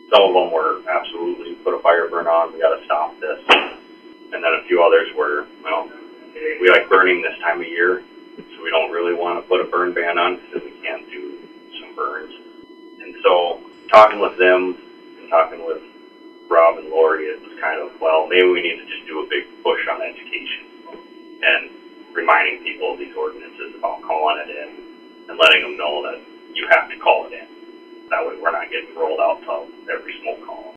Some of them were absolutely put a fire burn on, we gotta stop this. And then a few others were, well, we like burning this time of year, so we don't really want to put a burn ban on because we can't do some burns. And so talking with them and talking with Rob and Lori, it was kind of, well, maybe we need to just do a big push on education and reminding people of these ordinances about calling it in and letting them know that you have to call it in. That way we're not getting rolled out to every smoke call.